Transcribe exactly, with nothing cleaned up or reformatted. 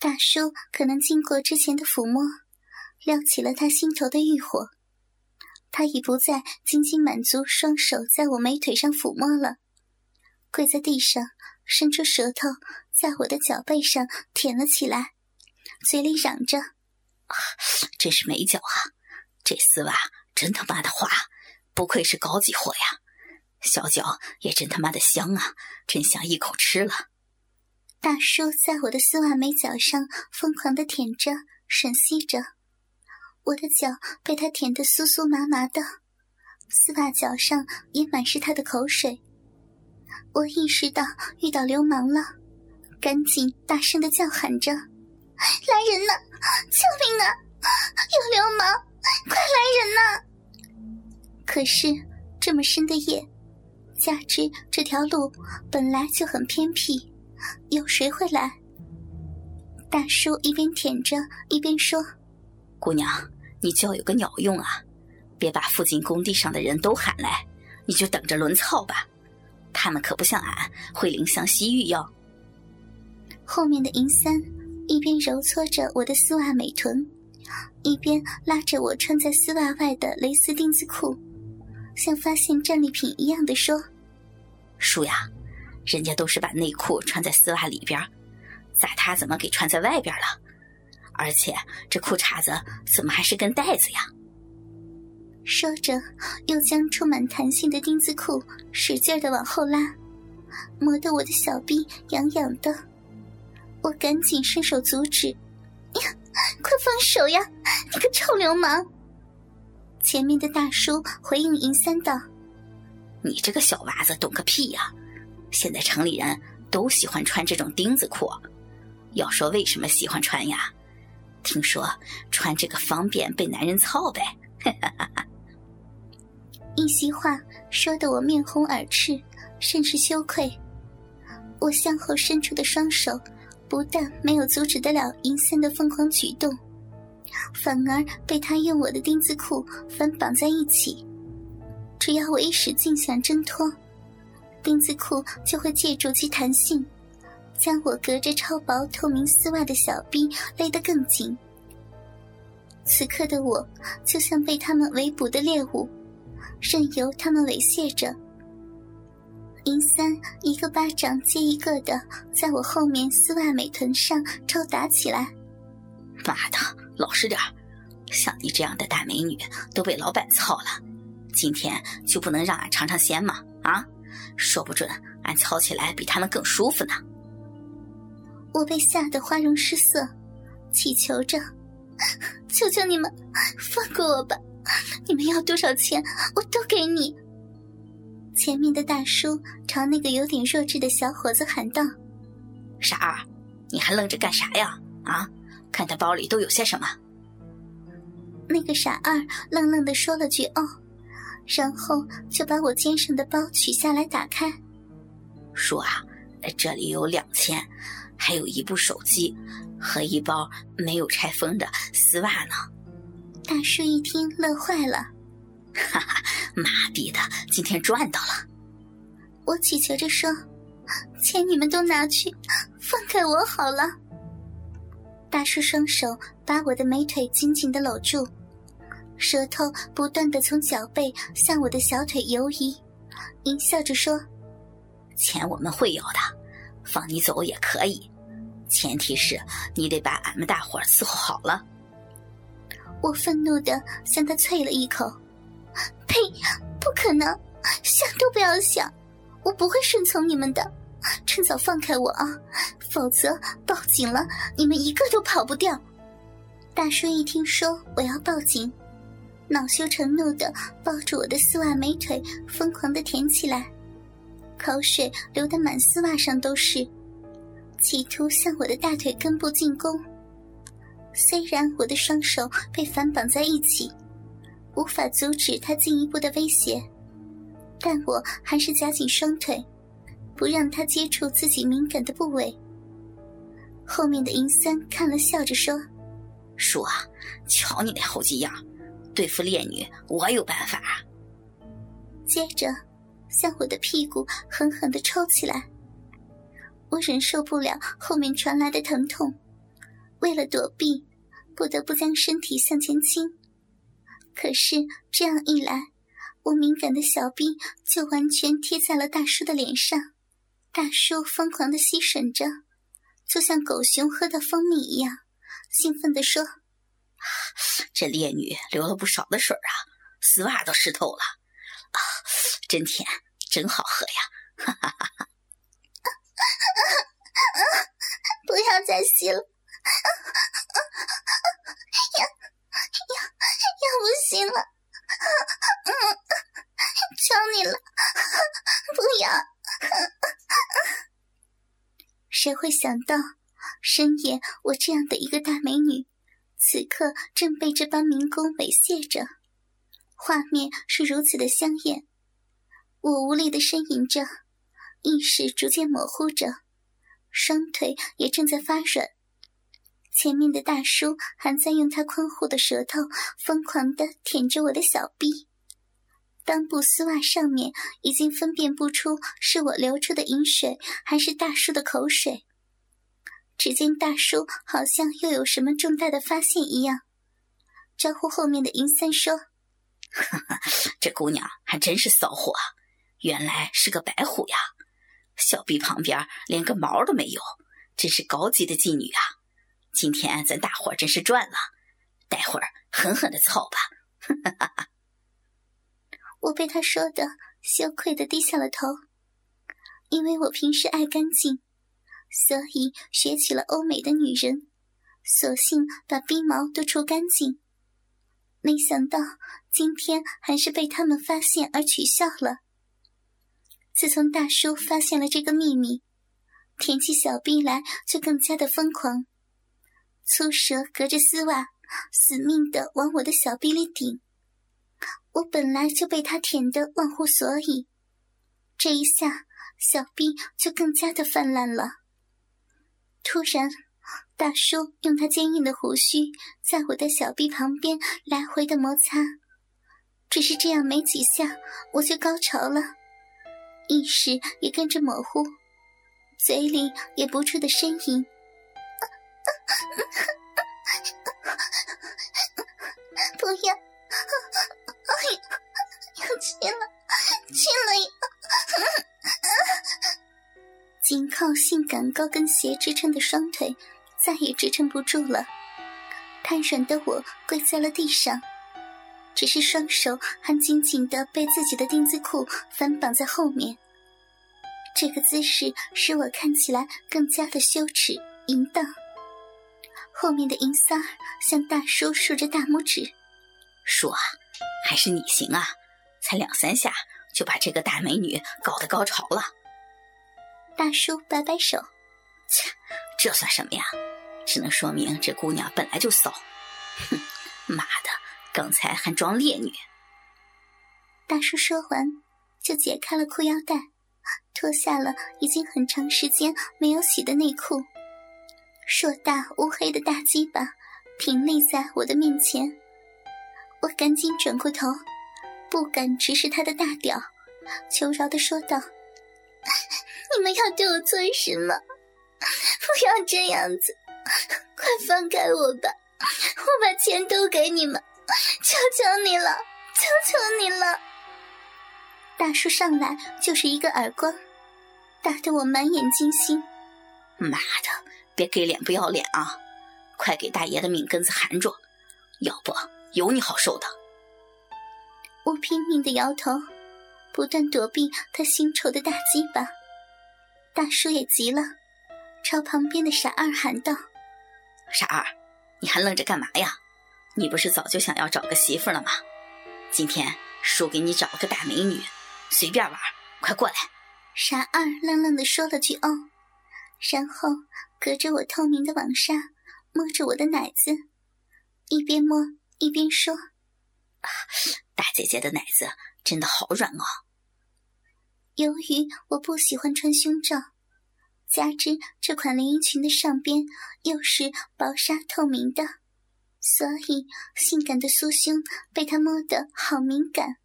大叔可能经过之前的抚摸，撩起了他心头的欲火。他已不再仅仅满足双手在我美腿上抚摸了，跪在地上，伸出舌头在我的脚背上舔了起来，嘴里嚷着： 啊，真是美脚啊，这丝袜真他妈的滑，不愧是高级货呀，小脚也真他妈的香啊，真想一口吃了。 大叔在我的丝袜美脚上疯狂地舔着吮吸着，我的脚被他舔得酥酥麻麻的，丝袜脚上也满是他的口水。我意识到遇到流氓了，赶紧大声地叫喊着：来人呐，救命啊，有流氓，快来人呐！可是这么深的夜，加之这条路本来就很偏僻，有谁会来？大叔一边舔着一边说： 姑娘，你叫有个鸟用啊，别把附近工地上的人都喊来，你就等着轮操吧，他们可不像俺会怜香惜玉哟。 后面的银三一边揉搓着我的丝袜美臀，一边拉着我穿在丝袜外的蕾丝丁字裤，像发现战利品一样地说： 叔呀，人家都是把内裤穿在丝袜里边，咋他怎么给穿在外边了？而且这裤衩子怎么还是根带子呀？ 说着又将充满弹性的丁字裤使劲地往后拉，磨得我的小臂痒痒的。我赶紧伸手阻止：呀，快放手呀，你个臭流氓！前面的大叔回应银三道： 你这个小娃子懂个屁呀，现在城里人都喜欢穿这种钉子裤，要说为什么喜欢穿呀，听说穿这个方便被男人操呗。 一席话说得我面红耳赤，甚是羞愧。我向后伸出的双手不但没有阻止得了银三的疯狂举动，反而被他用我的丁字裤反绑在一起。只要我一使劲想挣脱，丁字裤就会借助其弹性，将我隔着超薄透明丝袜的小臂勒得更紧。此刻的我就像被他们围捕的猎物，任由他们猥亵着。银三一个巴掌接一个的在我后面丝袜美臀上抽打起来。 妈的，老实点，像你这样的大美女都被老板操了，今天就不能让俺尝尝鲜吗？啊，说不准俺操起来比他们更舒服呢。 我被吓得花容失色，祈求着：求求你们放过我吧，你们要多少钱我都给你。前面的大叔朝那个有点弱智的小伙子喊道： 傻二，你还愣着干啥呀？啊，看他包里都有些什么。 那个傻二愣愣地说了句哦，然后就把我肩上的包取下来打开。 叔啊，这里有两千，还有一部手机和一包没有拆封的丝袜呢。 大叔一听乐坏了， 哈哈，妈逼的，今天赚到了。 我祈求着说：钱你们都拿去，放开我好了。大叔双手把我的美腿紧紧地搂住，舌头不断地从脚背向我的小腿游移，淫笑着说： 钱我们会有的，放你走也可以，前提是你得把俺们大伙儿伺候好了。 我愤怒地向他啐了一口：呸，不可能，想都不要想，我不会顺从你们的，趁早放开我啊，否则报警了你们一个都跑不掉。大叔一听说我要报警，恼羞成怒地抱住我的丝袜美腿疯狂地舔起来，口水流得满丝袜上都是，企图向我的大腿根部进攻。虽然我的双手被反绑在一起，无法阻止他进一步的威胁，但我还是夹紧双腿，不让他接触自己敏感的部位。后面的银三看了笑着说： 叔啊，瞧你那猴急样，对付烈女我有办法。 接着向我的屁股狠狠地抽起来。我忍受不了后面传来的疼痛， 为了躲避，不得不将身体向前倾。可是这样一来，我敏感的小臂就完全贴在了大叔的脸上。大叔疯狂地吸吮着，就像狗熊喝到蜂蜜一样，兴奋地说： 这烈女流了不少的水啊，丝袜都湿透了啊，真甜，真好喝呀！哈哈哈哈！ 不要再吸了，要要要不行了，求你了，不要！谁会想到，深夜我这样的一个大美女，此刻正被这帮民工猥亵着，画面是如此的香艳。我无力地呻吟着，意识逐渐模糊着，双腿也正在发软。前面的大叔还在用他宽厚的舌头疯狂地舔着我的小臂，裆部丝袜上面已经分辨不出是我流出的饮水还是大叔的口水。只见大叔好像又有什么重大的发现一样，招呼后面的银三说： 哈哈，这姑娘还真是骚货啊，原来是个白虎呀，小臂旁边连个毛都没有，真是高级的妓女啊！今天咱大伙儿真是赚了，待会儿狠狠地操吧！哈哈哈！ 我被他说的羞愧地低下了头，因为我平时爱干净，所以学起了欧美的女人，索性把逼毛都除干净。没想到今天还是被他们发现而取笑了。自从大叔发现了这个秘密，舔起小臂来就更加的疯狂，粗舌隔着丝袜死命地往我的小臂里顶。我本来就被他舔得忘乎所以，这一下小臂就更加的泛滥了。突然大叔用他坚硬的胡须在我的小臂旁边来回的摩擦，只是这样没几下我就高潮了，意识也跟着模糊，嘴里也不住的呻吟。不要，要去了，去了呀！紧靠性感高跟鞋支撑的双腿再也支撑不住了，瘫软的我跪在了地上，只是双手还紧紧地被自己的丁字裤反绑在后面。这个姿势使我看起来更加的羞耻淫荡。后面的银三儿向大叔竖着大拇指， 说啊，还是你行啊，才两三下就把这个大美女搞得高潮了。 大叔摆摆手， 切，这算什么呀？只能说明这姑娘本来就骚。哼，妈的，刚才还装烈女。 大叔说完就解开了裤腰带，脱下了已经很长时间没有洗的内裤，硕大乌黑的大鸡巴挺立在我的面前。我赶紧转过头，不敢直视他的大屌，求饶地说道：你们要对我做什么？不要这样子，快放开我吧，我把钱都给你们，求求你了，求求你了。大叔上来就是一个耳光，打得我满眼惊心。 妈的，别给脸不要脸啊，快给大爷的命根子含住，要不有你好受的。 我拼命地摇头，不断躲避他腥臭的大鸡巴。大叔也急了，朝旁边的傻二喊道： 傻二，你还愣着干嘛呀？你不是早就想要找个媳妇了吗？今天叔给你找了个大美女，随便玩，快过来。 傻二愣愣地说了句哦，然后隔着我透明的网纱摸着我的奶子，一边摸一边说： 啊，大姐姐的奶子真的好软哦。 由于我不喜欢穿胸罩，加之这款连衣裙的上边又是薄纱透明的，所以性感的酥胸被他摸得好敏感。